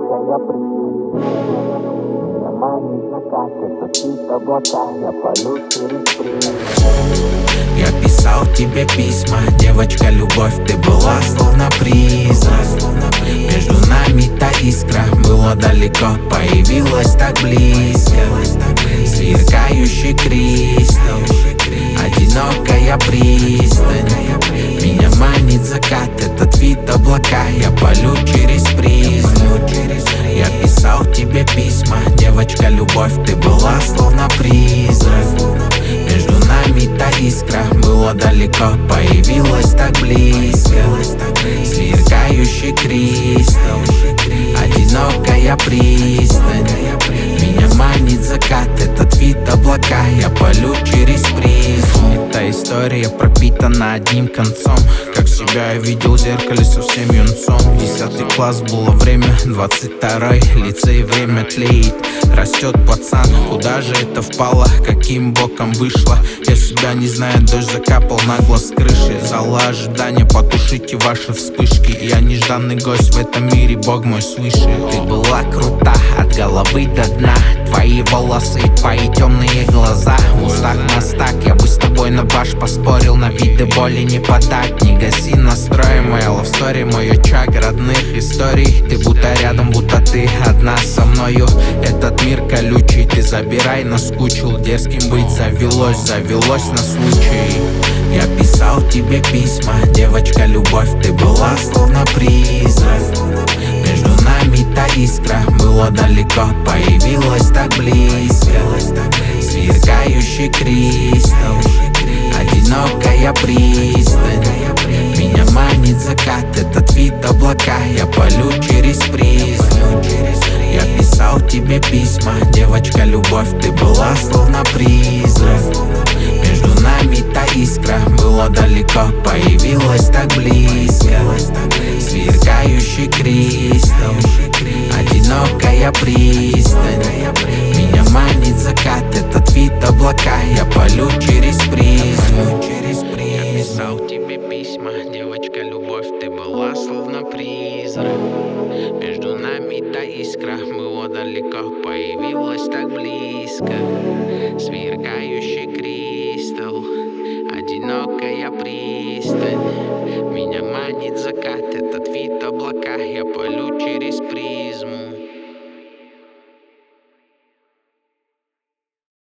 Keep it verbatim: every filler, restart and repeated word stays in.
одинокая призма. Меня манит закат, это цвет облака, я полю через призму. Я писал тебе письма, девочка, любовь, ты была словно призрак. Между нами та искра, было далеко, появилась так близко. Сверкающий кристалл, одинокая пристань. Меня манит закат, этот вид облака, я полю через призму. Я писал тебе письма, девочка, любовь, ты была словно призрак. Между нами та искра, было далеко, появилась так близко. Сверкающий кристалл, одинокая пристань. Меня манит закат, этот вид облака, я полю через призму. Эта история пропитана одним концом, как себя я видел в зеркале совсем юнцом. Десятый класс было время, двадцать второй лицей, время тлеет. Растет пацан, куда же это впало, каким боком вышло? Я себя не знаю, дождь закапал на глаз с крыши. Зала ожидания, потушите ваши вспышки. Я нежданный гость в этом мире, Бог мой свыше. Ты была крута от головы до дна, твои волосы, твои темные глаза. В устах мастак, я бы с тобой на баш поспорил, на виды боли не подать. Не гаси настрой, моя лавстори, мой очаг родных историй. Ты будто рядом, будто ты одна со мною. Этот мир колючий, ты забирай, наскучил. Дерзким быть завелось, завелось на случай. Я писал тебе письма, девочка, любовь, ты была словно призрак. Между нами та искра, было далеко, появилась так близко. Сверкающий кристалл, одинокая пристань. Меня манит закат, этот вид облака, я полю через призму. Я писал тебе письма, девочка, любовь, ты была словно призрак. Между нами та искра, было далеко, появилась так близко. Сверкающий кристалл, одинокая пристань. Меня манит закат, этот вид облака, я полю через призму. Я писал тебе письма, девочка, любовь, ты была словно призрак. Между нами та искра, было далеко, появилась так близко. Сверкающий кристалл, одинокая пристань. Меня манит закат, этот вид облака, я полю через призму.